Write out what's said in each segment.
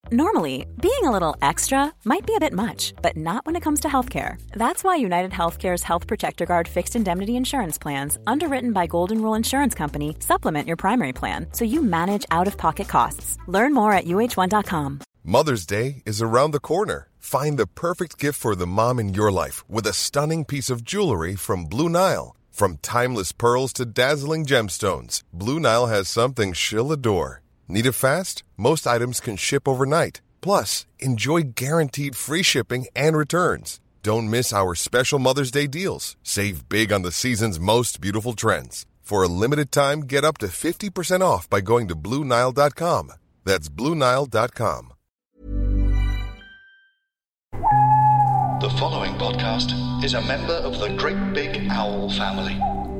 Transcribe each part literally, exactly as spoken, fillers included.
Normally, being a little extra might be a bit much, but not when it comes to healthcare. That's why United Healthcare's Health Protector Guard fixed indemnity insurance plans, underwritten by Golden Rule Insurance Company, supplement your primary plan so you manage out-of-pocket costs. Learn more at U H one dot com. Mother's Day is around the corner. Find the perfect gift for the mom in your life with a stunning piece of jewelry from Blue Nile. From timeless pearls to dazzling gemstones, Blue Nile has something she'll adore. Need it fast? Most items can ship overnight. Plus, enjoy guaranteed free shipping and returns. Don't miss our special Mother's Day deals. Save big on the season's most beautiful trends. For a limited time, get up to fifty percent off by going to Blue Nile dot com. That's Blue Nile dot com. The following podcast is a member of the Great Big Owl family.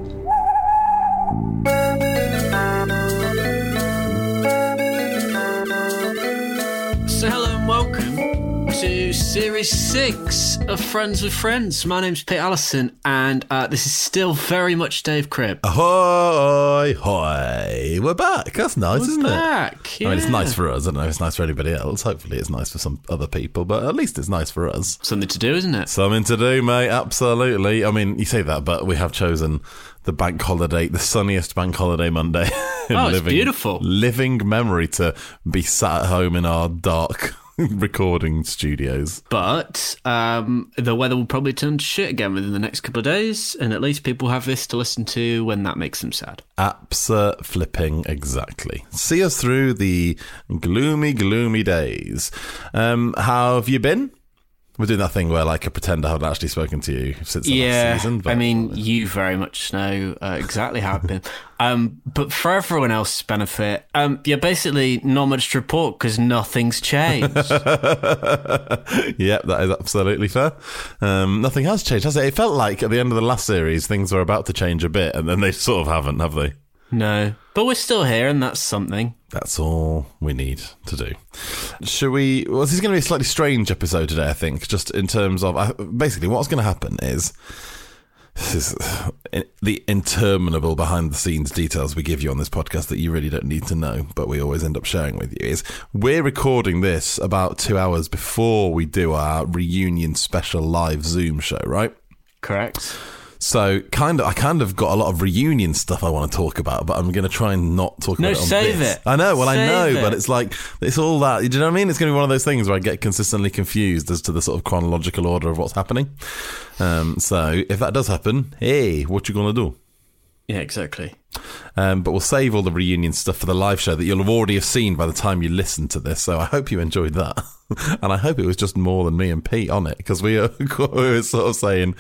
So hello and welcome to Series six of Friends with Friends. My name's Pete Allison, and uh, this is still very much Dave Cribb. Ahoy, hoy. We're back. That's nice, We're isn't back, it? yeah. I mean, it's nice for us. I don't know if it's nice for anybody else. Hopefully it's nice for some other people, but at least it's nice for us. Something to do, isn't it? Something to do, mate. Absolutely. I mean, you say that, but we have chosen the bank holiday, the sunniest bank holiday Monday. in Oh, it's living, beautiful. Living memory to be sat at home in our dark recording studios. But um, the weather will probably turn to shit again within the next couple of days, and at least people have this to listen to when that makes them sad. Absa flipping exactly. See us through the gloomy, gloomy days. Um, how have you been? We're doing that thing where, like, I pretend I haven't actually spoken to you since the yeah, last season. But I mean, you very much know uh, exactly how I've been. Um, but for everyone else's benefit, um, yeah, basically not much to report because nothing's changed. Yep, that is absolutely fair. Um, nothing has changed, has it? It felt like at the end of the last series, things were about to change a bit, and then they sort of haven't, have they? No, but we're still here, and that's something. That's all we need to do. Should we... Well, this is going to be a slightly strange episode today, I think, just in terms of... Uh, basically, what's going to happen is... This is the interminable behind-the-scenes details we give you on this podcast that you really don't need to know, but we always end up sharing with you, is we're recording this about two hours before we do our reunion special live Zoom show, right? Correct. So, kind of, I kind of got a lot of reunion stuff I want to talk about, but I'm going to try and not talk no, about it on save this. it. I know, well, save I know, it. but it's like, it's all that, do you know what I mean? It's going to be one of those things where I get consistently confused as to the sort of chronological order of what's happening. Um, so, if that does happen, hey, what you going to do? Yeah, exactly. Um, but we'll save all the reunion stuff for the live show that you'll have already have seen by the time you listen to this. So I hope you enjoyed that. And I hope it was just more than me and Pete on it, because we, we were sort of saying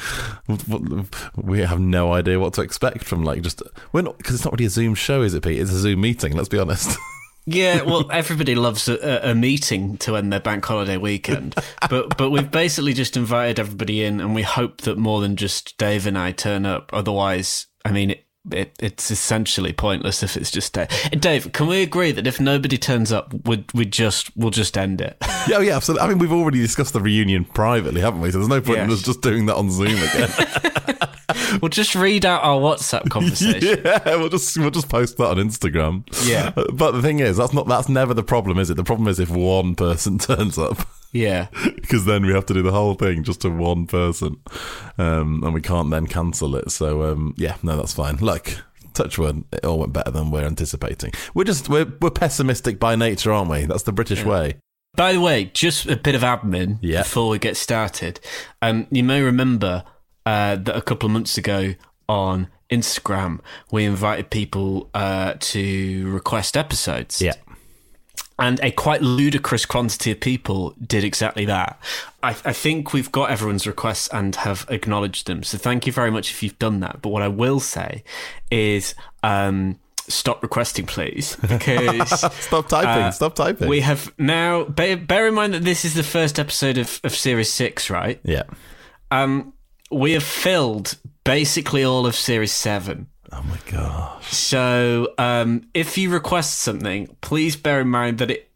we have no idea what to expect from, like, just... We're not, because it's not really a Zoom show, is it, Pete? It's a Zoom meeting, let's be honest. Yeah, well, everybody loves a, a meeting to end their bank holiday weekend, but but we've basically just invited everybody in, and we hope that more than just Dave and I turn up. Otherwise, I mean, it, it it's essentially pointless if it's just Dave. Dave, can we agree that if nobody turns up, we we just we'll just end it? Yeah, yeah, absolutely. I mean, we've already discussed the reunion privately, haven't we? So there's no point in Yes. us just doing that on Zoom again. We'll just read out our WhatsApp conversation. Yeah, we'll just we'll just post that on Instagram. Yeah. But the thing is, that's not that's never the problem, is it? The problem is if one person turns up. Yeah. Because then we have to do the whole thing just to one person, um, and we can't then cancel it. So um, yeah, no, that's fine. Look, touch wood, it all went better than we're anticipating. We're just we're we're pessimistic by nature, aren't we? That's the British Yeah. way. By the way, just a bit of admin Yeah. before we get started. Um, you may remember uh, that a couple of months ago on Instagram, we invited people uh, to request episodes. Yeah. And a quite ludicrous quantity of people did exactly that. I, I think we've got everyone's requests and have acknowledged them. So thank you very much if you've done that. But what I will say is... Um, stop requesting, please, because Stop typing, uh, stop typing. we have now bear, bear in mind that this is the first episode of, of series six, right? Yeah. Um, we have filled basically all of series seven. Oh my gosh. So um, if you request something, please bear in mind that it, it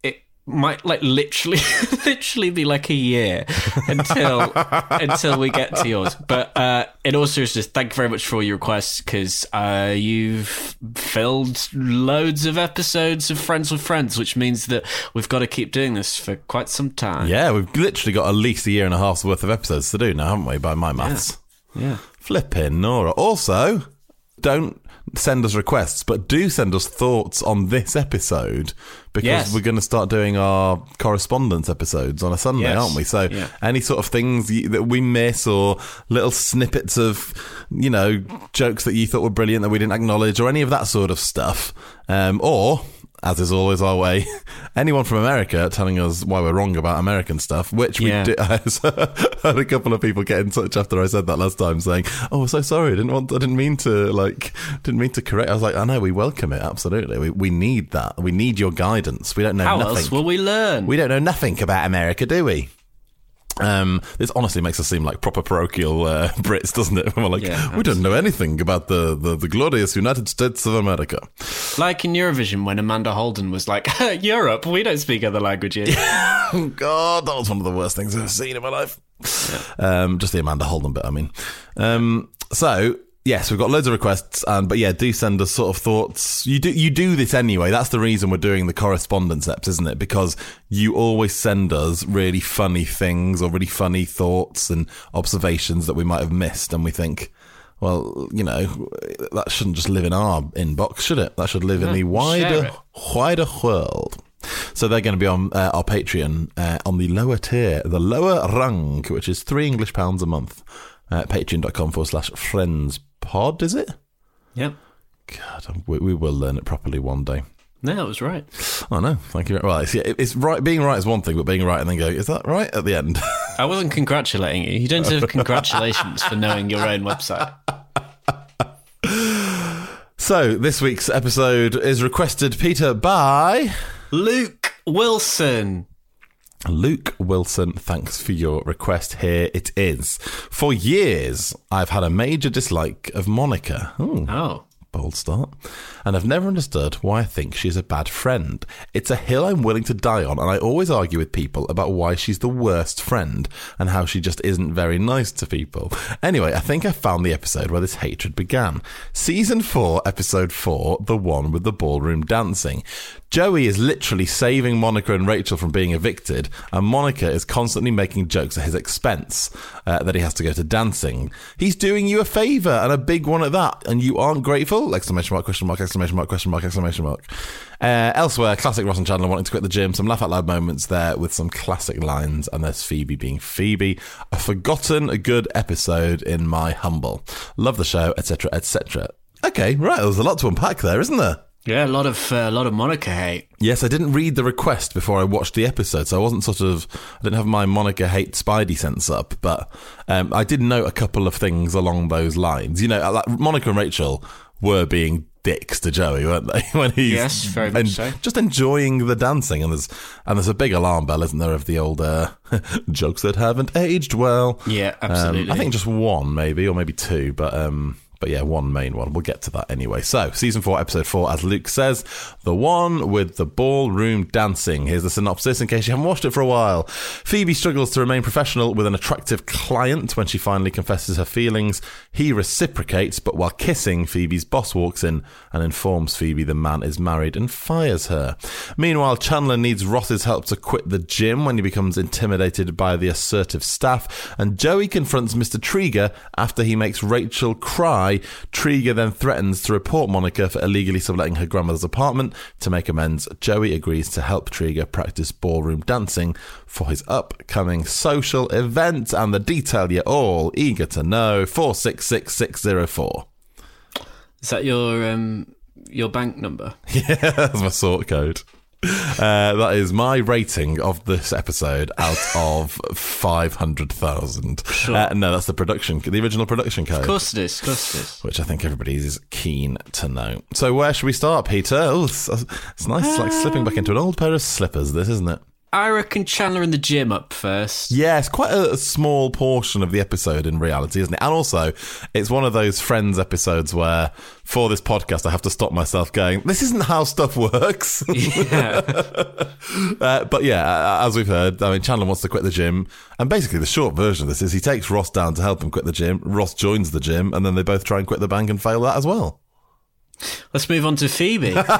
might like literally, literally be like a year until until we get to yours. But uh, in all seriousness, thank you very much for all your requests, because uh, you've filled loads of episodes of Friends with Friends, which means that we've got to keep doing this for quite some time. Yeah, we've literally got at least a year and a half's worth of episodes to do now, haven't we? By my maths. Yeah. yeah. Flipping Nora. Also, don't send us requests, but do send us thoughts on this episode, because yes. we're going to start doing our correspondence episodes on a Sunday, yes. aren't we? So yeah. any sort of things that we miss, or little snippets of, you know, jokes that you thought were brilliant that we didn't acknowledge, or any of that sort of stuff, um, or, as is always our way, anyone from America telling us why we're wrong about American stuff, which we yeah. did. I had a couple of people get in touch after I said that last time, saying, "Oh, we're so sorry. I didn't want. I didn't mean to. Like, didn't mean to correct." I was like, "I know. We welcome it. Absolutely. We we need that. We need your guidance. We don't know How nothing. else will we learn? We don't know nothing about America, do we?" Um, this honestly makes us seem like proper parochial uh, Brits, doesn't it? We're like, Yeah, we don't know anything about the, the, the glorious United States of America. Like in Eurovision, when Amanda Holden was like, Europe, we don't speak other languages. Oh, God, that was one of the worst things I've ever seen in my life. Yeah. Um, just the Amanda Holden bit, I mean. Um, so... Yes, we've got loads of requests, and but yeah, do send us sort of thoughts. You do you do this anyway. That's the reason we're doing the correspondence eps, isn't it? Because you always send us really funny things or really funny thoughts and observations that we might have missed, and we think, well, you know, that shouldn't just live in our inbox, should it? That should live no, in the wider wider world. So they're going to be on uh, our Patreon uh, on the lower tier, the lower rung, which is three English pounds a month. Uh, Patreon.com forward slash friends pod, is it? Yep. God, we, we will learn it properly one day. No, that was right. I know. Thank you. Well, it's, it's right. Being right is one thing, but being right and then go, is that right at the end? I wasn't congratulating you. You don't deserve congratulations for knowing your own website. So this week's episode is requested, Peter, by Luke Wilson. Luke Wilson, thanks for your request. Here it is. For years, I've had a major dislike of Monica. Ooh, oh. Bold start. And I've never understood why I think she's a bad friend. It's a hill I'm willing to die on, and I always argue with people about why she's the worst friend and how she just isn't very nice to people. Anyway, I think I found the episode where this hatred began. Season four, episode four, the one with the ballroom dancing. Joey is literally saving Monica and Rachel from being evicted, and Monica is constantly making jokes at his expense uh, that he has to go to dancing. He's doing you a favour, and a big one at that, and you aren't grateful? Exclamation mark, question mark, exclamation mark, question mark, exclamation mark. Uh, elsewhere, classic Ross and Chandler wanting to quit the gym, some laugh out loud moments there with some classic lines, and there's Phoebe being Phoebe. A forgotten a good episode in my humble. Love the show, et cetera, et cetera. Okay, right, there's a lot to unpack there, isn't there? Yeah, a lot of uh, a lot of Monica hate. Yes, I didn't read the request before I watched the episode, so I wasn't sort of, I didn't have my Monica hate Spidey sense up, but um, I did note a couple of things along those lines. You know, like Monica and Rachel were being dicks to Joey, weren't they? When he's yes, very much en- so. Just enjoying the dancing, and there's and there's a big alarm bell, isn't there, of the old uh, jokes that haven't aged well. Yeah, absolutely. Um, I think just one, maybe, or maybe two, but. Um, But yeah, one main one. We'll get to that anyway. So, season four, episode four, as Luke says, the one with the ballroom dancing. Here's the synopsis in case you haven't watched it for a while. Phoebe struggles to remain professional with an attractive client. When she finally confesses her feelings, he reciprocates, but while kissing, Phoebe's boss walks in and informs Phoebe the man is married and fires her. Meanwhile, Chandler needs Ross's help to quit the gym when he becomes intimidated by the assertive staff, and Joey confronts Mister Trieger after he makes Rachel cry. Trieger then threatens to report Monica for illegally subletting her grandmother's apartment. To make amends, Joey agrees to help Trieger practice ballroom dancing for his upcoming social event, and the detail you're all eager to know. four six six six zero four. Is that your um your bank number? Yeah, that's my sort code. Uh, that is my rating of this episode out of five hundred thousand. Sure. Uh, no, that's the production, the original production code. Of course it is, of course it is. Which I think everybody is keen to know. So where should we start, Peter? Oh, it's, it's nice. It's like slipping back into an old pair of slippers, this, isn't it? I reckon Chandler in the gym up first. Yeah, it's quite a, a small portion of the episode in reality, isn't it? And also, it's one of those Friends episodes where, for this podcast, I have to stop myself going, this isn't how stuff works. Yeah. uh, but yeah, as we've heard, I mean, Chandler wants to quit the gym. And basically, the short version of this is he takes Ross down to help him quit the gym. Ross joins the gym, and then they both try and quit the bank and fail that as well. Let's move on to Phoebe. Um,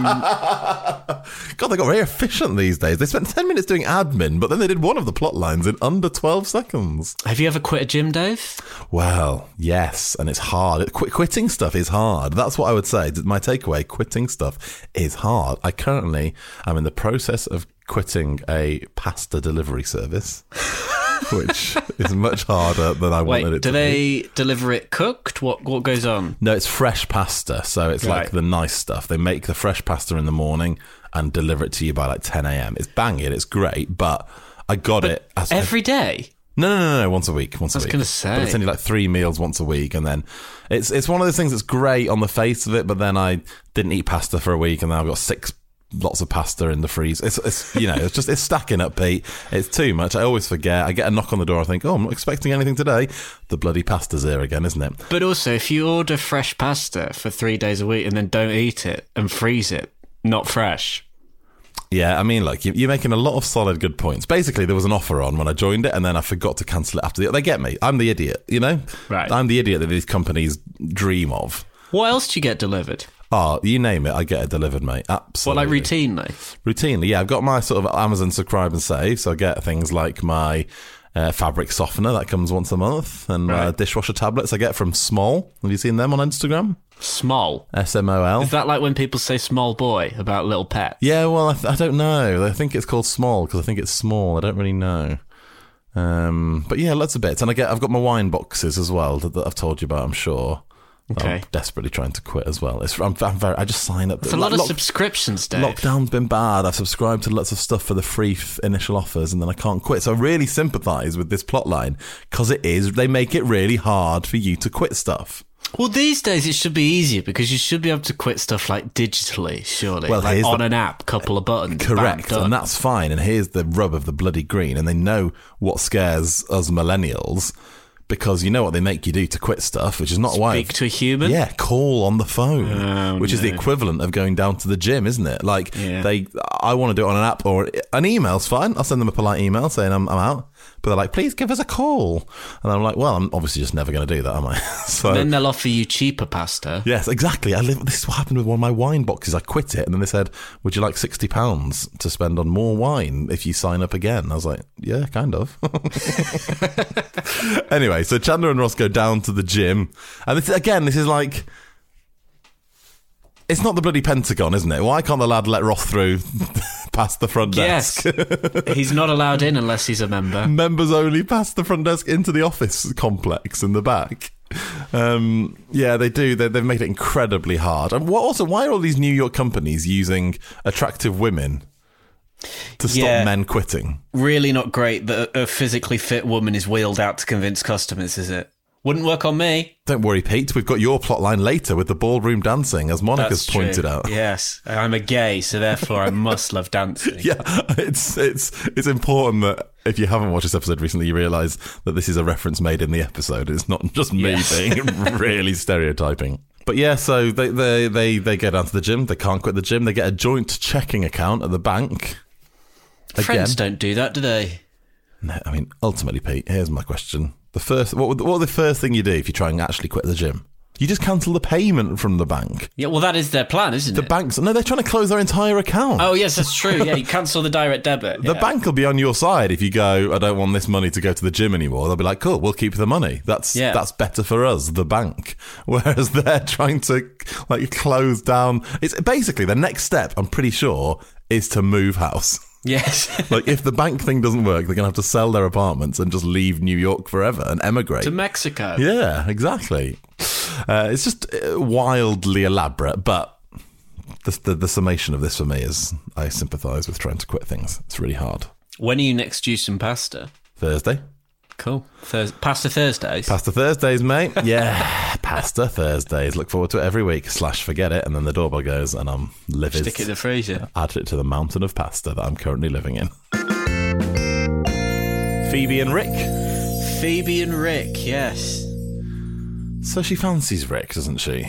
God, they got very efficient these days. They spent ten minutes doing admin, but then they did one of the plot lines in under twelve seconds. have you ever quit a gym, Dave? Well, yes, and it's hard. Qu- quitting stuff is hard. That's what I would say. My takeaway, quitting stuff is hard. I currently am in the process of quitting a pasta delivery service, which is much harder than I Wait, wanted it do to they be. deliver it cooked? What what goes on? No, it's fresh pasta, so it's Right. like the nice stuff. They make the fresh pasta in the morning and deliver it to you by like ten a.m. It's banging, it's great, but I got it as Every day? No, no, no, no, once a week, once I was a week. gonna say. But it's only like three meals once a week, and then it's it's one of those things that's great on the face of it, but then I didn't eat pasta for a week, and then I've got six lots of pasta in the freezer. It's, it's you know, it's just, it's stacking up, Pete. It's too much. I always forget. I get a knock on the door. I think, oh, I'm not expecting anything today. The bloody pasta's here again, isn't it? But also, if you order fresh pasta for three days a week and then don't eat it and freeze it, not fresh. Yeah, I mean, look, you- you're making a lot of solid, good points. Basically, there was an offer on when I joined it, and then I forgot to cancel it after the... They get me. I'm the idiot, you know? Right. I'm the idiot that these companies dream of. What else do you get delivered? Oh, you name it, I get it delivered, mate. What, Absolutely. like routinely? Routinely, yeah. I've got my sort of Amazon subscribe and save, so I get things like my uh, fabric softener that comes once a month, and my Right. dishwasher tablets I get from Small. Have you seen them on Instagram? Small. S M O L. Is that like when people say small boy about little pets? Yeah, well, I, th- I don't know. I think it's called Small because I think it's small. I don't really know. Um, but yeah, lots of bits, and I get. I've got my wine boxes as well that, that I've told you about. I'm sure. Okay. I'm desperately trying to quit as well. It's I'm, I'm very. I just sign up. It's a lot of Lock- subscriptions, Dave. Lockdown's been bad. I've subscribed to lots of stuff for the free f- initial offers, and then I can't quit. So I really sympathise with this plot line because it is. They make it really hard for you to quit stuff. Well, these days it should be easier because you should be able to quit stuff like digitally, surely. Well, like here's on the- an app, couple of buttons. Correct, bam, done. and that's fine. And here's the rub of the bloody green, and they know what scares us millennials because you know what they make you do to quit stuff, which is not why. Speak to a human? Yeah, call on the phone, Oh, which is the no. equivalent of going down to the gym, isn't it? Like Yeah. they, I want to do it on an app or an email's fine. I'll send them a polite email saying I'm, I'm out, but they're like, please give us a call, and I'm like, well, I'm obviously just never going to do that, am I? So Then they'll offer you cheaper pasta. yes, exactly. I live. This is what happened with one of my wine boxes. I quit it, and then they said, "Would you like sixty pounds to spend on more wine if you sign up again?" I was like, "Yeah, kind of." Anyway, so Chandler and Ross go down to the gym, and this, again, this is like. It's not the bloody Pentagon, isn't it? Why can't the lad let Ross through past the front Yes. desk? He's not allowed in unless he's a member. Members only past the front desk into the office complex in the back. Um, yeah, they do. They, they've made it incredibly hard. And what also, why are all these New York companies using attractive women to stop Yeah. men quitting? Really not great that a physically fit woman is wheeled out to convince customers, is it? Wouldn't work on me. Don't worry, Pete. We've got your plotline later with the ballroom dancing, as Monica's That's true. pointed out. Yes, I'm a gay, so therefore I must love dancing. Yeah, it's it's it's important that if you haven't watched this episode recently, you realise that this is a reference made in the episode. It's not just me Yes. being really stereotyping. But yeah, so they, they, they, they get down to the gym. They can't quit the gym. They get a joint checking account at the bank. Again. Friends don't do that, do they? No, I mean, ultimately, Pete, here's my question. The first, what would, what would the first thing you do if you try and actually quit the gym? You just cancel the payment from the bank. Yeah, well, that is their plan, isn't The it? banks, no, they're trying to close their entire account. Oh, yes, that's true. Yeah, you cancel the direct debit. The yeah. bank will be on your side if you go, I don't want this money to go to the gym anymore. They'll be like, cool, we'll keep the money. That's Yeah. that's better for us, the bank. Whereas they're trying to like close down. It's basically the next step, I'm pretty sure, is to move house. Yes. Like if the bank thing doesn't work, they're going to have to sell their apartments and just leave New York forever and emigrate. to Mexico. Yeah, exactly. Uh, it's just uh, wildly elaborate, but the, the the summation of this for me is I sympathise with trying to quit things. It's really hard. When are you next due some pasta? Thursday. Cool. Thurs- pasta Thursdays? Pasta Thursdays, mate. Yeah, Pasta Thursdays. Look forward to it every week. Slash forget it, and then the doorbell goes and I'm livid. Stick it in the freezer. Add it to the mountain of pasta that I'm currently living in. Phoebe and Rick. Phoebe and Rick, yes. So she fancies Rick, doesn't she?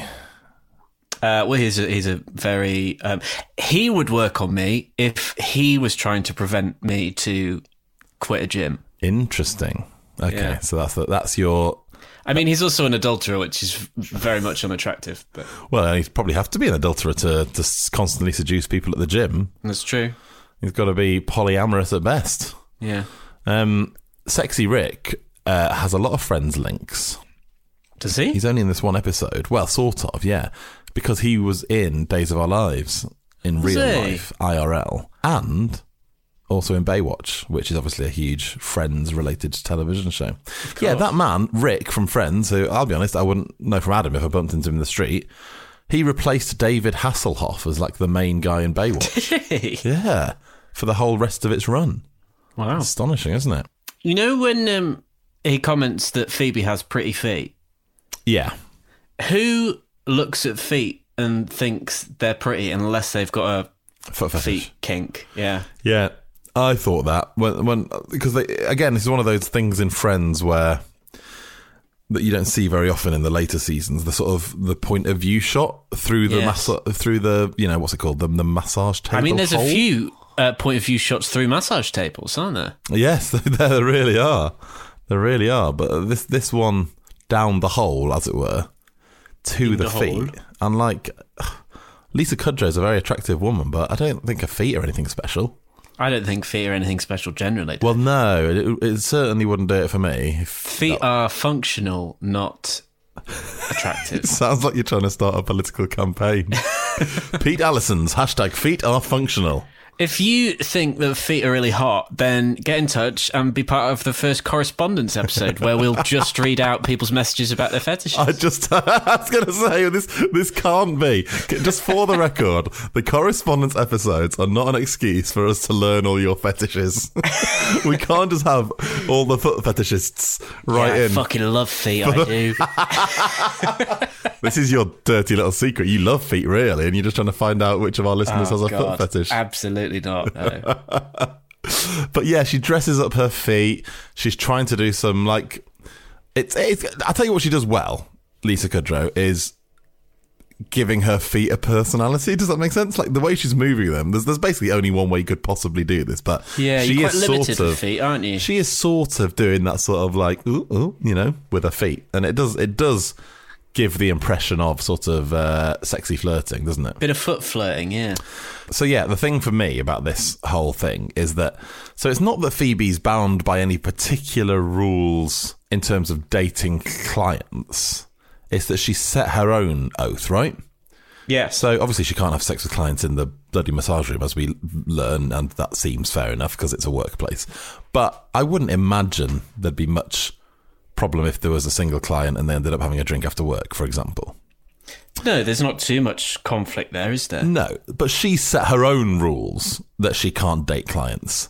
Uh, well, he's a, he's a very... Um, he would work on me if he was trying to prevent me to quit a gym. Interesting. Okay, Yeah. so that's the, that's your... I mean, he's also an adulterer, which is very much unattractive. But Well, he'd probably have to be an adulterer to, to constantly seduce people at the gym. that's true. He's got to be polyamorous at best. Yeah. Um, Sexy Rick uh, has a lot of Friends links. Does he? He's only in this one episode. Well, sort of, yeah. Because he was in Days of Our Lives in Was real he? life, I R L, and also in Baywatch, which is obviously a huge Friends-related television show. Yeah, that man, Rick from Friends, who, I'll be honest, I wouldn't know from Adam if I bumped into him in the street, he replaced David Hasselhoff as, like, the main guy in Baywatch. Yeah, for the whole rest of its run. Wow. Astonishing, isn't it? You know when um, he comments that Phoebe has pretty feet? Yeah. Who looks at feet and thinks they're pretty unless they've got Foot a fetish. feet kink? Yeah. Yeah, I thought that when when because they, again, this is one of those things in Friends where that you don't see very often in the later seasons. The sort of the point of view shot through the Yes. massa- through the you know what's it called the the massage table. I mean, there's hole? a few uh, point of view shots through massage tables, aren't there? Yes, there really are. There really are. But this this one down the hole, as it were, to In the, the feet. hole. And like Lisa Kudrow is a very attractive woman, but I don't think her feet are anything special. I don't think feet are anything special generally. Well, no, it, it certainly wouldn't do it for me. If, Feet are functional, not attractive. It sounds like you're trying to start a political campaign. Pete Allison's hashtag feet are functional. If you think that feet are really hot, then get in touch and be part of the first correspondence episode where we'll just read out people's messages about their fetishes. I just, I was going to say, this this can't be. Just for the record, the correspondence episodes are not an excuse for us to learn all your fetishes. We can't just have all the foot fetishists right yeah, I in. fucking love feet, I do. This is your dirty little secret. You love feet, really, and you're just trying to find out which of our listeners Oh, has a God. foot fetish. Absolutely not, no. But yeah, she dresses up her feet. She's trying to do some, like... It's, it's. I'll tell you what she does well, Lisa Kudrow, is giving her feet a personality. Does that make sense? Like, the way she's moving them, there's, there's basically only one way you could possibly do this, but Yeah, she you're quite is limited sort with of... feet, aren't you? She is sort of doing that sort of like, ooh, ooh, you know, with her feet. And it does, it does give the impression of sort of uh, sexy flirting, doesn't it? Bit of foot flirting, yeah. So yeah, the thing for me about this whole thing is that, so it's not that Phoebe's bound by any particular rules in terms of dating clients. It's that she set her own oath, right? Yes. So obviously she can't have sex with clients in the bloody massage room, as we learn, and that seems fair enough because it's a workplace. But I wouldn't imagine there'd be much problem if there was a single client and they ended up having a drink after work, for example. No, there's not too much conflict there, is there? No, but she set her own rules that she can't date clients.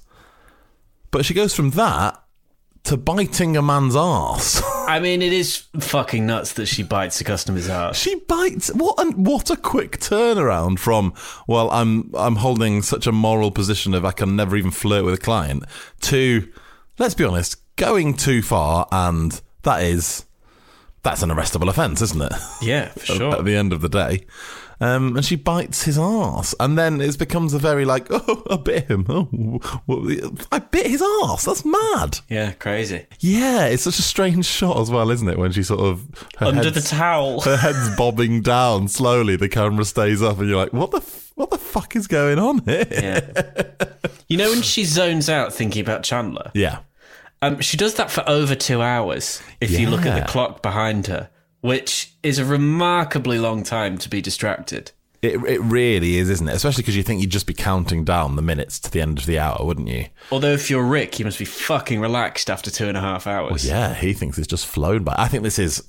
But she goes from that to biting a man's arse. I mean, it is fucking nuts that she bites a customer's arse. She bites. What? And what a quick turnaround from, well, I'm I'm holding such a moral position of I can never even flirt with a client, to, let's be honest, going too far, and that is that's an arrestable offence, isn't it? Yeah, for sure. At the end of the day. Um, and she bites his arse, and then it becomes a very like, oh, I bit him. Oh, well, I bit his arse. That's mad. Yeah, crazy. Yeah, it's such a strange shot as well, isn't it? When she sort of her Under head's- the towel. her head's bobbing down slowly. The camera stays up, and you're like, what the f- what the fuck is going on here? Yeah. You know when she zones out thinking about Chandler? Yeah. Um, she does that for over two hours, if you look at Yeah. the clock behind her, which is a remarkably long time to be distracted. It it really is, isn't it? Especially because you think you'd just be counting down the minutes to the end of the hour, wouldn't you? Although if you're Rick, you must be fucking relaxed after two and a half hours. Yeah, he thinks it's just flown by. I think this is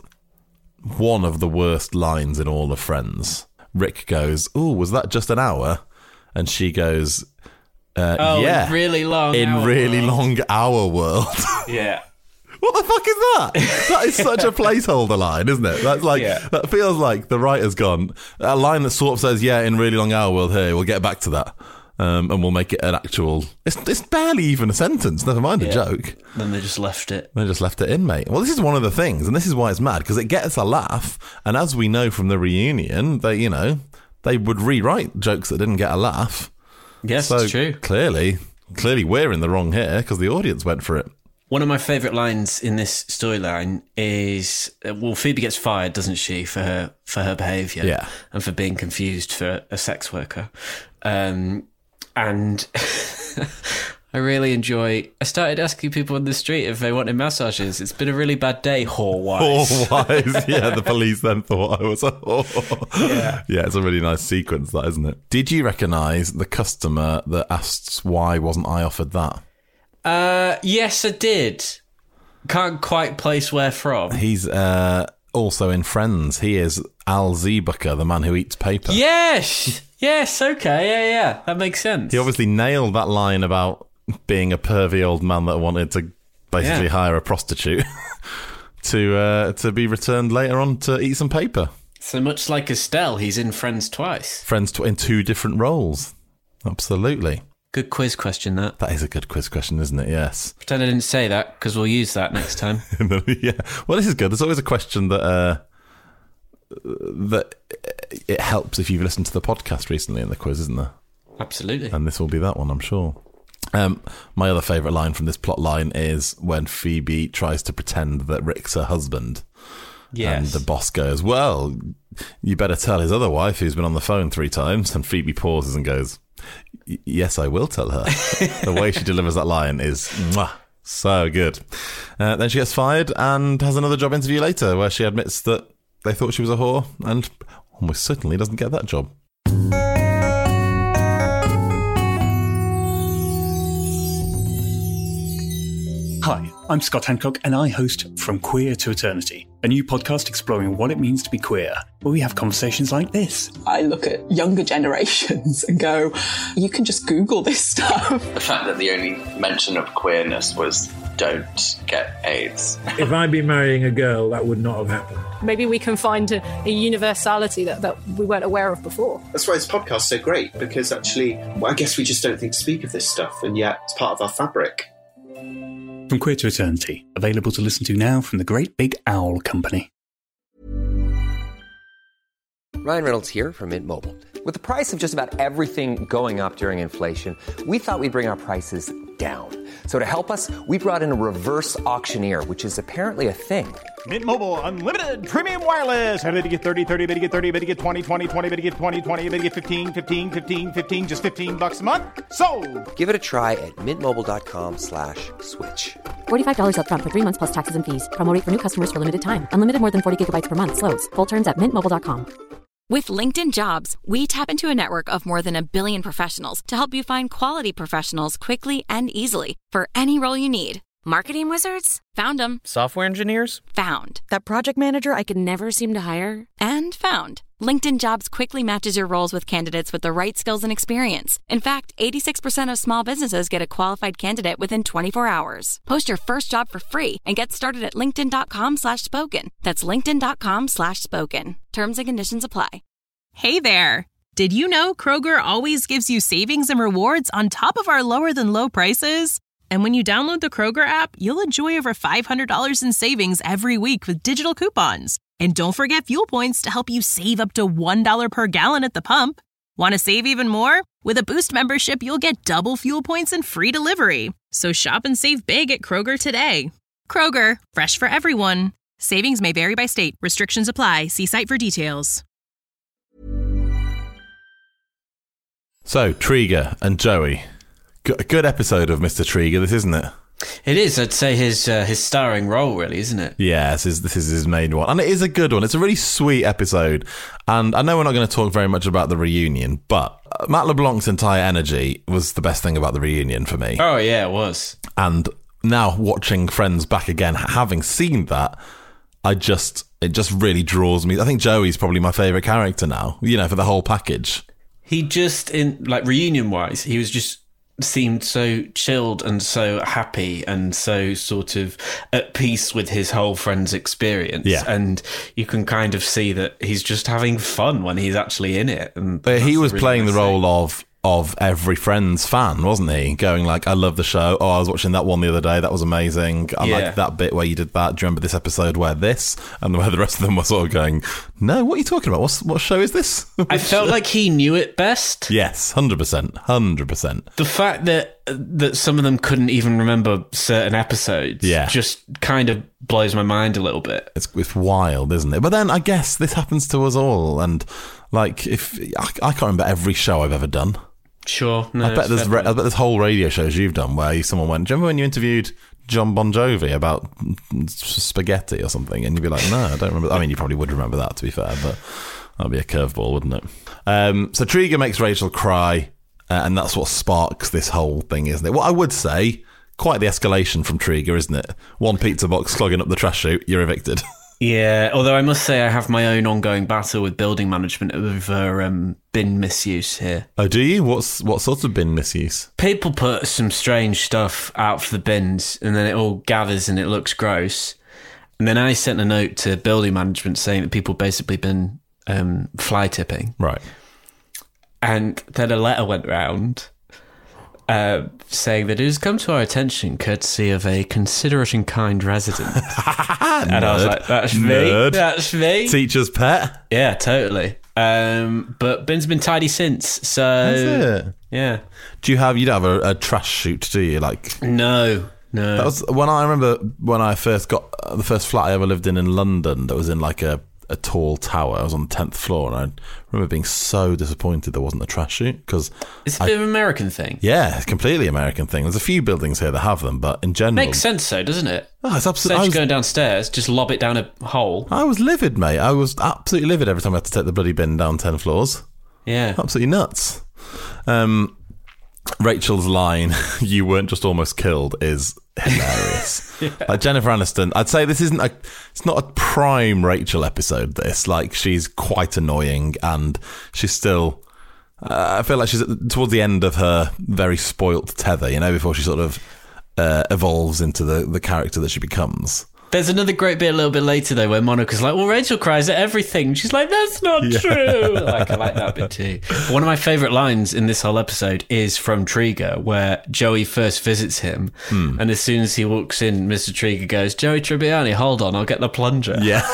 one of the worst lines in all of Friends. Rick goes, "Oh, was that just an hour?" And she goes, uh, Oh, "Yeah, in really long in hour really world." long hour world." Yeah. What the fuck is that? That is such a placeholder line, isn't it? That's like Yeah. that feels like the writer's gone. A line that sort of says, "Yeah, in really long hour world here, we'll get back to that." Um, and we'll make it an actual... It's, it's barely even a sentence, never mind a Yeah. joke. Then they just left it. They just left it in, mate. Well, this is one of the things, and this is why it's mad, because it gets a laugh, and as we know from the reunion, they, you know, they would rewrite jokes that didn't get a laugh. Yes, so it's true. Clearly, clearly we're in the wrong here, because the audience went for it. One of my favourite lines in this storyline is, well, Phoebe gets fired, doesn't she, for her for her behaviour Yeah. and for being confused for a sex worker. Um, and I really enjoy... I started asking people in the street if they wanted massages. It's been a really bad day, whore-wise. Whore-wise, yeah, the police then thought I was a whore. Yeah. Yeah, it's a really nice sequence, that, isn't it? Did you recognise the customer that asks why wasn't I offered that? Uh, yes, I did. Can't quite place where from. He's uh, also in Friends. He is Al Zeebucker, the man who eats paper. Yes! Yes, okay, yeah, yeah. That makes sense. He obviously nailed that line about being a pervy old man that wanted to basically Yeah. hire a prostitute to uh, to be returned later on to eat some paper. So much like Estelle, he's in Friends twice. Friends tw- in two different roles. Absolutely. Good quiz question, that. That is a good quiz question, isn't it? Yes. Pretend I didn't say that, because we'll use that next time. Yeah. Well, this is good. There's always a question that uh, that it helps if you've listened to the podcast recently in the quiz, isn't there? Absolutely. And this will be that one, I'm sure. Um, my other favourite line from this plot line is when Phoebe tries to pretend that Rick's her husband. Yes. And the boss goes, well, you better tell his other wife who's been on the phone three times. And Phoebe pauses and goes, yes, I will tell her. The way she delivers that line is mwah, so good. Uh, then she gets fired and has another job interview later where she admits that they thought she was a whore and almost certainly doesn't get that job. Hi, I'm Scott Hancock and I host From Queer to Eternity, a new podcast exploring what it means to be queer, where we have conversations like this. I look at younger generations and go, you can just Google this stuff. The fact that the only mention of queerness was don't get AIDS. If I'd been marrying a girl, that would not have happened. Maybe we can find a, a universality that, that we weren't aware of before. That's why this podcast's so great, because actually, well, I guess we just don't think to speak of this stuff, and yet it's part of our fabric. From Queer to Eternity, available to listen to now from the Great Big Owl Company. Ryan Reynolds here from Mint Mobile. With the price of just about everything going up during inflation, we thought we'd bring our prices down. So to help us, we brought in a reverse auctioneer, which is apparently a thing. Mint Mobile Unlimited Premium Wireless. How to get thirty, thirty, how to get thirty, how to get twenty, twenty, twenty, how to get twenty, twenty, how to get fifteen, fifteen, fifteen, fifteen, just fifteen bucks a month? Sold! Give it a try at mintmobile.com slash switch. forty-five dollars up front for three months plus taxes and fees. Promo rate for new customers for limited time. Unlimited more than forty gigabytes per month. Slows full terms at mint mobile dot com. With LinkedIn Jobs, we tap into a network of more than a billion professionals to help you find quality professionals quickly and easily for any role you need. Marketing wizards? Found them. Software engineers? Found. That project manager I could never seem to hire? And found. LinkedIn Jobs quickly matches your roles with candidates with the right skills and experience. In fact, eighty-six percent of small businesses get a qualified candidate within twenty-four hours. Post your first job for free and get started at linkedin.com slash spoken. That's linkedin.com slash spoken. Terms and conditions apply. Hey there. Did you know Kroger always gives you savings and rewards on top of our lower than low prices? And when you download the Kroger app, you'll enjoy over five hundred dollars in savings every week with digital coupons. And don't forget fuel points to help you save up to one dollar per gallon at the pump. Want to save even more? With a Boost membership, you'll get double fuel points and free delivery. So shop and save big at Kroger today. Kroger, fresh for everyone. Savings may vary by state. Restrictions apply. See site for details. So, Treeger and Joey. G- good episode of Mister Treeger, this, isn't it? It is. I'd say his uh, his starring role, really, isn't it? Yeah, this is, this is his main one. And it is a good one. It's a really sweet episode. And I know we're not going to talk very much about the reunion, but Matt LeBlanc's entire energy was the best thing about the reunion for me. Oh, yeah, it was. And now watching Friends back again, having seen that, I just, it just really draws me. I think Joey's probably my favourite character now, you know, for the whole package. He just, in like reunion-wise, he was just seemed so chilled and so happy and so sort of at peace with his whole Friends experience. Yeah. And you can kind of see that he's just having fun when he's actually in it. And But he was really playing nice the role thing. of of every Friends fan, wasn't he? Going like, I love the show. Oh, I was watching that one the other day. That was amazing. I Yeah. like that bit where you did that. Do you remember this episode where this? And where the rest of them were sort of going, no, what are you talking about? What's, what show is this? I felt like he knew it best. Yes, one hundred percent. one hundred percent. The fact that that some of them couldn't even remember certain episodes Yeah. just kind of blows my mind a little bit. It's, it's wild, isn't it? But then I guess this happens to us all. And like, if I, I can't remember every show I've ever done. Sure. No, I bet that's there's fair re- I point. bet there's whole radio shows you've done where someone went, do you remember when you interviewed John Bon Jovi about spaghetti or something? And you'd be like, no, I don't remember. I mean, you probably would remember that, to be fair, but that'd be a curveball, wouldn't it? Um, so Treeger makes Rachel cry, uh, and that's what sparks this whole thing, isn't it? What I would say, quite the escalation from Treeger, isn't it? One pizza box clogging up the trash chute, you're evicted. Yeah, although I must say I have my own ongoing battle with building management over um, bin misuse here. Oh, do you? What's what sort of bin misuse? People put some strange stuff out for the bins and then it all gathers and it looks gross. And then I sent a note to building management saying that people basically been um, fly tipping. Right. And then a letter went round uh, saying that it has come to our attention courtesy of a considerate and kind resident. And I was like, that's me. Nerd. That's me. Teacher's pet. Yeah, totally. Um, but bin's been tidy since, so Has it? Yeah. Do you have? You don't have a, a trash chute, do you? Like no, no. That was when I remember when I first got uh, the first flat I ever lived in in London. That was in like a, a tall tower. I was on the tenth floor, and I remember being so disappointed there wasn't a trash chute because It's a bit of an American thing. Yeah, it's a completely American thing. There's a few buildings here that have them, but in general, Makes sense though, doesn't it? Oh, it's Instead absolutely. of I just was, going downstairs, just lob it down a hole. I was livid, mate. I was absolutely livid every time I had to take the bloody bin down ten floors. Yeah, absolutely nuts. Um, Rachel's line, "You weren't just almost killed," is hilarious. Yeah. Like Jennifer Aniston, I'd say this isn't a, it's not a prime Rachel episode. This, like, she's quite annoying, and she's still. Uh, I feel like she's at, towards the end of her very spoilt tether, you know, before she sort of uh, evolves into the the character that she becomes. There's another great bit a little bit later though where Monica's like, well, Rachel cries at everything. She's like, that's not Yeah. true. Like, I like that bit too. One of my favourite lines in this whole episode is from Treeger, where Joey first visits him, Hmm. and as soon as he walks in, Mister Treeger goes, Joey Tribbiani, hold on, I'll get the plunger. Yeah.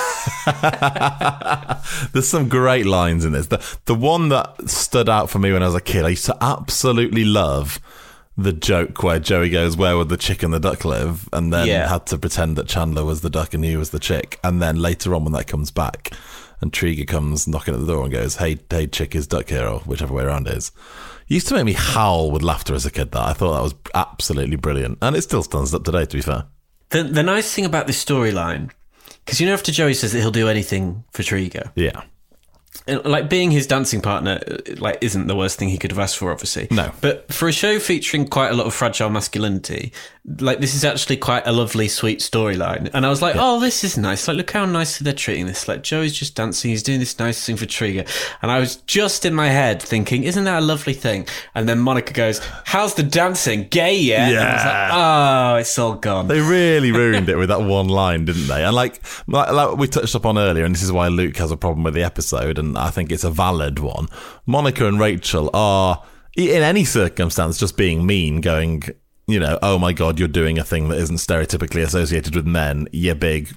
There's some great lines in this. The the one that stood out for me when I was a kid, I used to absolutely love the joke where Joey goes, where would the chick and the duck live? And then Yeah. had to pretend that Chandler was the duck and he was the chick. And then later on when that comes back and Treeger comes knocking at the door and goes, hey, hey, chick, is duck here, or whichever way around it is. It used to make me howl with laughter as a kid, that. I thought that was absolutely brilliant. And it still stands up today, to be fair. The, the nice thing about this storyline, because you know after Joey says that he'll do anything for Treeger, Yeah. and, like, being his dancing partner, like, isn't the worst thing he could have asked for, obviously. No. But for a show featuring quite a lot of fragile masculinity, like, this is actually quite a lovely, sweet storyline. And I was like, oh, this is nice. Like, look how nicely they're treating this. Like, Joey's just dancing. He's doing this nice thing for Treeger. And I was just in my head thinking, isn't that a lovely thing? And then Monica goes, how's the dancing? Gay yet? Yeah. And I was like, oh, it's all gone. They really ruined it with that one line, didn't they? And like, like, like we touched upon earlier, and this is why Luke has a problem with the episode, and I think it's a valid one. Monica and Rachel are, in any circumstance, just being mean, going, you know, oh my God, you're doing a thing that isn't stereotypically associated with men, you big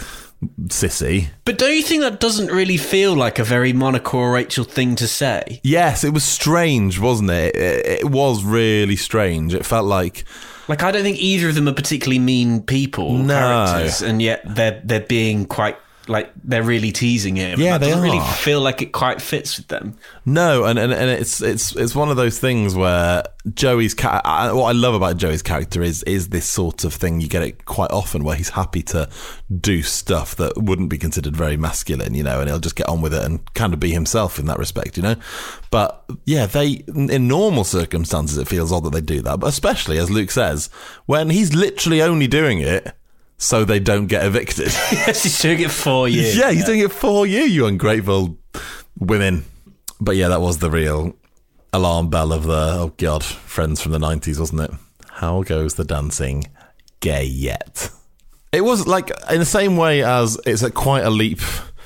sissy. But don't you think that doesn't really feel like a very Monica or Rachel thing to say? Yes, it was strange, wasn't it? It, it was really strange. It felt like... Like, I don't think either of them are particularly mean people, No. characters, and yet they're they're being quite, like, they're really teasing him. Yeah, that they doesn't really are. feel like it quite fits with them. No, and, and, and it's it's it's one of those things where Joey's ca- I- what I love about Joey's character is is this sort of thing. You get it quite often where he's happy to do stuff that wouldn't be considered very masculine, you know, and he'll just get on with it and kind of be himself in that respect, you know. But yeah, they in normal circumstances it feels odd that they do that, but especially as Luke says, when he's literally only doing it so they don't get evicted. Yes, he's doing it for you. Yeah, he's doing it for you, you ungrateful women. But yeah, that was the real alarm bell of the, oh God, Friends from the nineties, wasn't it? How goes the dancing? Gay yet. It was like, in the same way as it's a quite a leap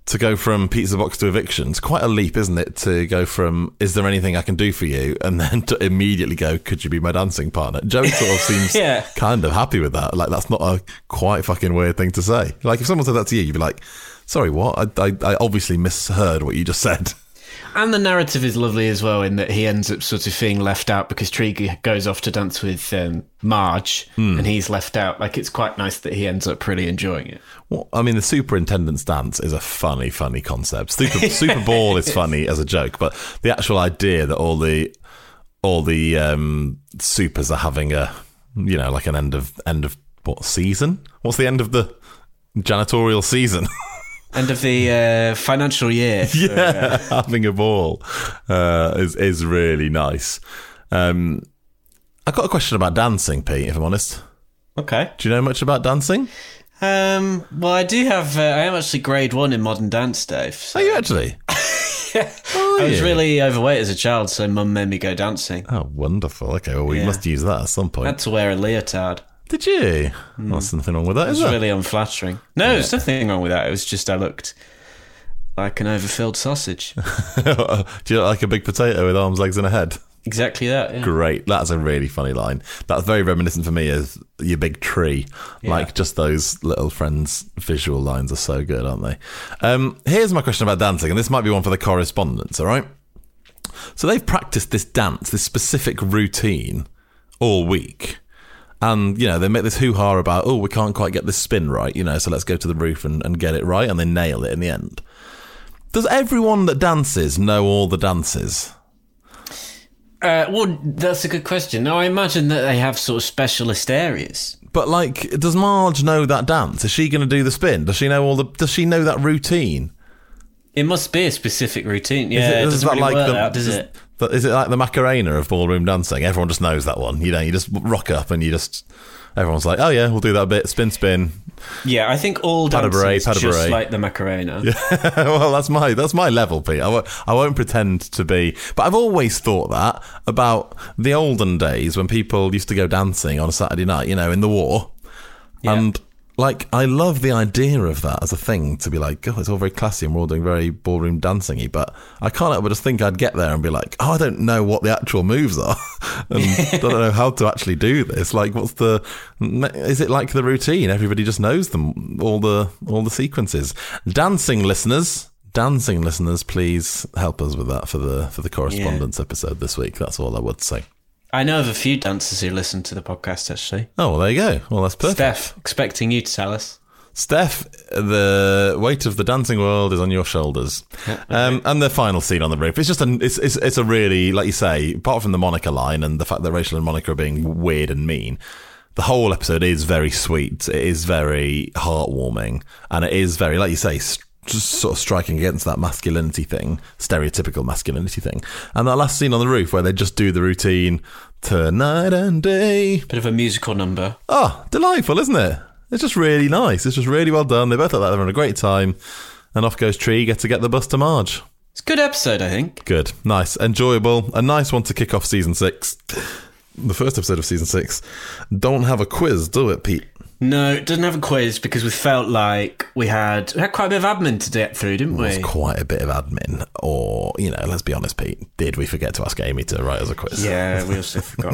to go from pizza box to evictions, quite a leap, isn't it? To go from, is there anything I can do for you? And then to immediately go, could you be my dancing partner? Joey sort of seems yeah. kind of happy with that. Like, that's not a quite fucking weird thing to say. Like, if someone said that to you, you'd be like, sorry, what? I, I, I obviously misheard what you just said. And the narrative is lovely as well, in that he ends up sort of being left out because Tree goes off to dance with um, Marge, mm. and he's left out. Like, it's quite nice that he ends up really enjoying it. Well, I mean, the superintendent's dance is a funny, funny concept. Super, Super Ball is funny as a joke, but the actual idea that all the all the um, supers are having a, you know, like an end of end of what season? What's the end of the janitorial season? End of the uh, financial year. For, yeah, uh... having a ball uh, is is really nice. Um, I've got a question about dancing, Pete, if I'm honest. Okay. Do you know much about dancing? Um, well, I do have... Uh, I am actually grade one in modern dance, Dave. So. Are you actually? yeah. Oh, I was yeah. really overweight as a child, so Mum made me go dancing. Oh, wonderful. Okay, well, we yeah. must use that at some point. I had to wear a leotard. Did you? Mm. Well, there's nothing wrong with that, is there? It was really unflattering. No, yeah. There's nothing wrong with that. It was just I looked like an overfilled sausage. Do you look like a big potato with arms, legs and a head? Exactly that, yeah. Great. That's a really funny line. That's very reminiscent for me of your big tree. Yeah. Like, just those little Friends visual lines are so good, aren't they? Um, here's my question about dancing, and this might be one for the correspondents, all right? So they've practiced this dance, this specific routine all week. And, you know, they make this hoo-ha about, oh, we can't quite get this spin right, you know, so let's go to the roof and, and get it right, and they nail it in the end. Does everyone that dances know all the dances? Uh, well, that's a good question. No, I imagine that they have sort of specialist areas. But, like, does Marge know that dance? Is she going to do the spin? Does she know all the? Does she know that routine? It must be a specific routine. Yeah, it, it doesn't really like work the, out, does it? But is it like the Macarena of ballroom dancing? Everyone just knows that one. You know, you just rock up and you just... Everyone's like, oh yeah, we'll do that bit. Spin, spin. Yeah, I think all dancing is just like the Macarena. Yeah. Well, that's my that's my level, Pete. I won't, I won't pretend to be... But I've always thought that about the olden days when people used to go dancing on a Saturday night, you know, in the war. Yeah. And... Like, I love the idea of that as a thing, to be like, oh, it's all very classy and we're all doing very ballroom dancing-y, but I can't help but just think I'd get there and be like, oh, I don't know what the actual moves are and I don't know how to actually do this. Like, what's the... Is it like the routine? Everybody just knows them, all the all the sequences. Dancing listeners... Dancing listeners, please help us with that for the for the correspondence yeah. episode this week. That's all I would say. I know of a few dancers who listen to the podcast, actually. Oh, well, there you go. Well, that's perfect. Steph, expecting you to tell us. Steph, the weight of the dancing world is on your shoulders. um, and the final scene on the roof. It's just a, it's, it's, it's a really, like you say, apart from the Monica line and the fact that Rachel and Monica are being weird and mean, the whole episode is very sweet. It is very heartwarming. And it is very, like you say, st- just sort of striking against that masculinity thing, stereotypical masculinity thing. And that last scene on the roof where they just do the routine to night and day. Bit of a musical number. Oh, delightful, isn't it? It's just really nice. It's just really well done. They both look like they're having a great time. And off goes Tree, get to get the bus to Marge. It's a good episode, I think. Good. Nice. Enjoyable. A nice one to kick off season six. The first episode of season six. Don't have a quiz, do it, Pete? No, it doesn't have a quiz because we felt like we had we had quite a bit of admin to get through, didn't we? It was quite a bit of admin. Or, you know, let's be honest, Pete, did we forget to ask Amy to write us a quiz? Yeah, we also forgot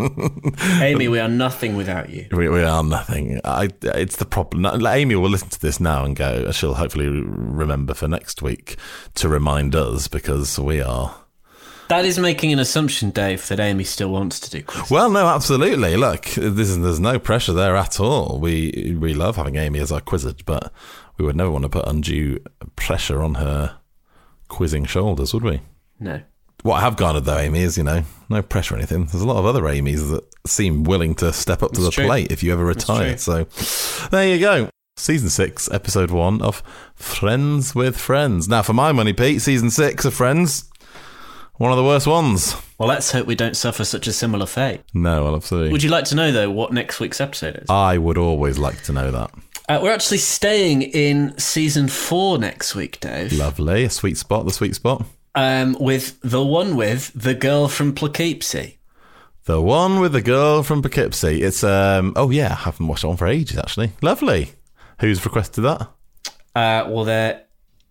that. Amy, we are nothing without you. We, we are nothing. I, it's the problem. Amy will listen to this now and go, she'll hopefully remember for next week to remind us because we are... That is making an assumption, Dave, that Amy still wants to do quizzes. Well, no, absolutely. Look, this is, there's no pressure there at all. We we love having Amy as our quizzard, but we would never want to put undue pressure on her quizzing shoulders, would we? No. What I have garnered, though, Amy, is, you know, no pressure or anything. There's a lot of other Amys that seem willing to step up to That's the true. plate if you ever retire. So there you go. Season six, episode one of Friends with Friends. Now, for my money, Pete, season six of Friends... one of the worst ones. Well, let's hope we don't suffer such a similar fate. No, well, absolutely. Would you like to know, though, what next week's episode is? I would always like to know that. Uh, we're actually staying in season four next week, Dave. Lovely. A sweet spot, the sweet spot. Um, with the one with the girl from Poughkeepsie. The one with the girl from Poughkeepsie. It's, um, oh yeah, I haven't watched it on for ages, actually. Lovely. Who's requested that? Uh, well, they're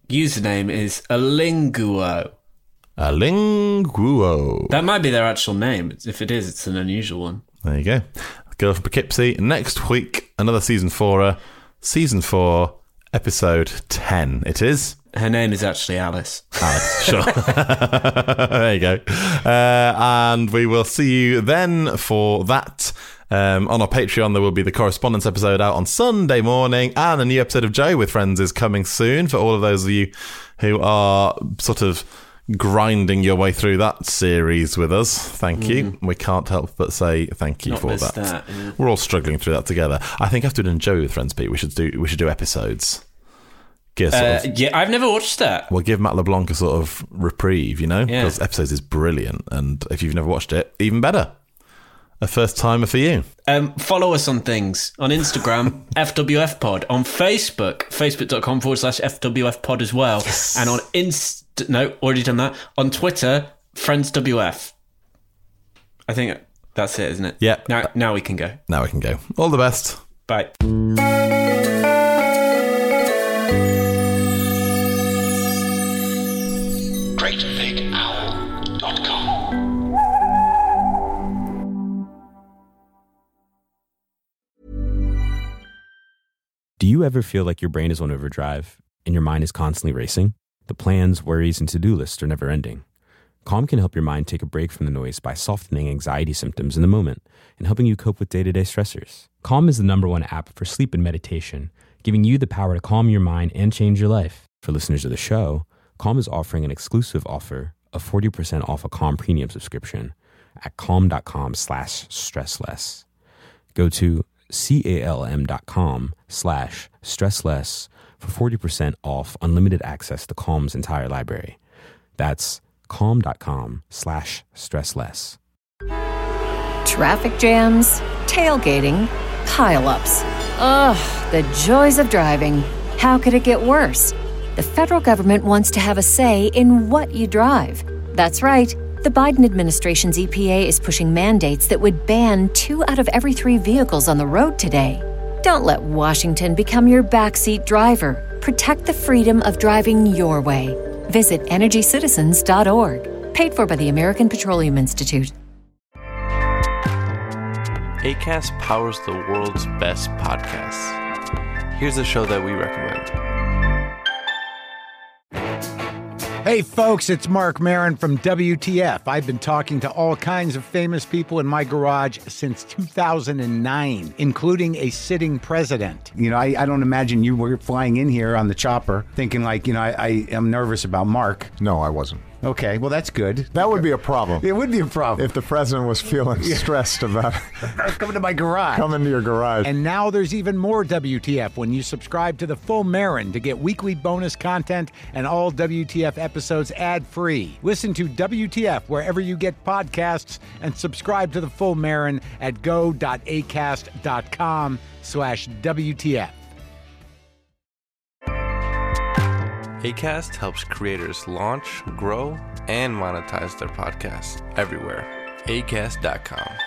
username is Alinguo. Alinguo. That might be their actual name. If it is, it's an unusual one. There you go. Girl from Poughkeepsie. Next week, another season four. Season four, episode ten. It is. Her name is actually Alice. Alice, sure. There you go. Uh, and we will see you then for that. Um, on our Patreon, there will be the correspondence episode out on Sunday morning, and a new episode of Joe with Friends is coming soon for all of those of you who are sort of grinding your way through that series with us. Thank mm. you. We can't help but say thank you Not for that. that yeah. We're all struggling through that together. I think after doing Joe with Friends, Pete, we should do we should do episodes. Give sort uh, of, yeah, I've never watched that. We'll give Matt LeBlanc a sort of reprieve, you know, Yeah. because episodes is brilliant, and if you've never watched it, even better. A first timer for you. Um, follow us on things. On Instagram, F W F Pod. On Facebook, facebook.com forward slash FWF Pod as well. Yes. And on Inst... No, already done that. On Twitter, FriendsWF. I think that's it, isn't it? Yeah. Now, now we can go. Now we can go. All the best. Bye. great big owl dot com. Do you ever feel like your brain is on overdrive and your mind is constantly racing? The plans, worries, and to-do lists are never ending. Calm can help your mind take a break from the noise by softening anxiety symptoms in the moment and helping you cope with day-to-day stressors. Calm is the number one app for sleep and meditation, giving you the power to calm your mind and change your life. For listeners of the show, Calm is offering an exclusive offer of forty percent off a Calm premium subscription at calm.com slash stressless. Go to calm.com slash stressless for forty percent off unlimited access to Calm's entire library. That's calm.com slash stressless. Traffic jams, tailgating, pileups. Ugh, the joys of driving. How could it get worse? The federal government wants to have a say in what you drive. That's right. The Biden administration's E P A is pushing mandates that would ban two out of every three vehicles on the road today. Don't let Washington become your backseat driver. Protect the freedom of driving your way. Visit energy citizens dot org. Paid for by the American Petroleum Institute. Acast powers the world's best podcasts. Here's a show that we recommend. Hey folks, it's Mark Maron from W T F. I've been talking to all kinds of famous people in my garage since two thousand nine, including a sitting president. You know, I, I don't imagine you were flying in here on the chopper thinking like, you know, I, I am nervous about Mark. No, I wasn't. Okay, well, that's good. That would be a problem. It would be a problem. If the president was feeling stressed about coming to my garage. Coming to your garage. And now there's even more W T F when you subscribe to the Full Marin to get weekly bonus content and all W T F episodes ad-free. Listen to W T F wherever you get podcasts and subscribe to the Full Marin at go.acast.com slash WTF. Acast helps creators launch, grow, and monetize their podcasts everywhere. acast dot com.